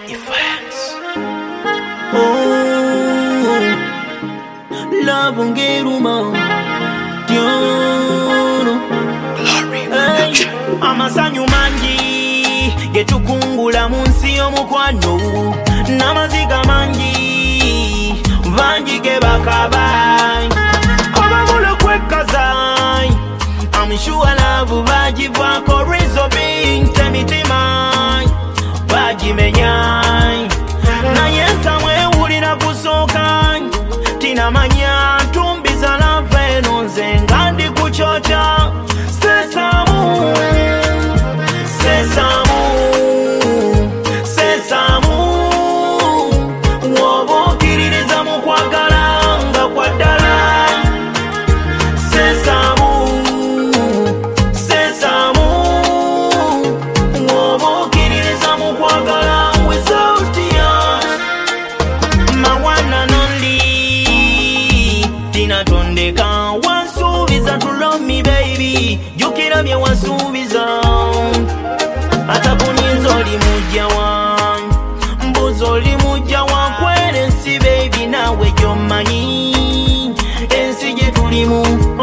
Oh, love ungeruma Diono amasanyu mangi getukungula munsi y'omukwano n'amaziga mangi bangi ge bakabayi abagula kwekazayi I'm sure love bagivaako reason being temitima bagimenyayi naye ntamwewulira kusooka tinamanya ntumbiza love eno nze nga ndi kukyokya sesamu woba okkiririza mu kwagala nga kwa ddala sesamu woba okkiririza mu kwagala without you my one and only tinatondeka wansuubiza to love me baby jukira bye wansuubiza atakuninza oli mujja wange mbuzi oli mujja wankwera ensi baby naawe gy'omanyi ensi gye tulimu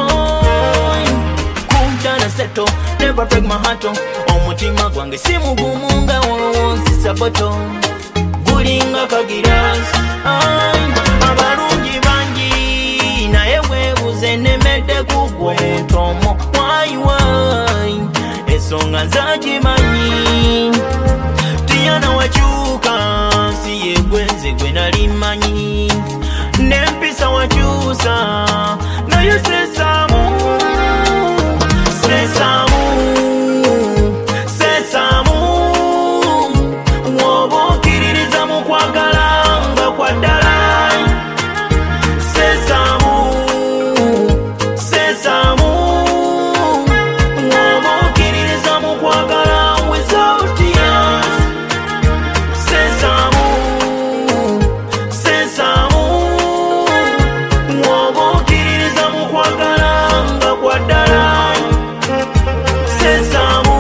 kuntana seto never break my heart omutima gwange si mugumu nga wolowozisa boto gulinga kagirasi abalungi bangi naye weebuze nemedde kugwa omutomo wayiwayi ensonga zagimanyi tiyana wakyuka si yegwenze gwe nali manyi n'empisa wakyusa naye sesamu woba okkiririza mu kwagala nga kwa ddala sesamu woba okkiririza mu kwagala without you sesamu woba okkiririza mu kwagala nga kwa ddala sesamu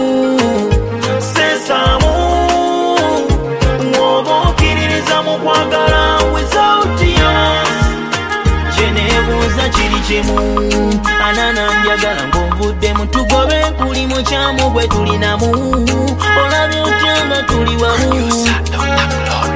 woba okkiririza mu kwagala without you kyeneebuuza kiri kimu anananjagala ng'onvuddemu tugobe kuli mukyamu gwe tulinamu olabye otya nga tuli wamu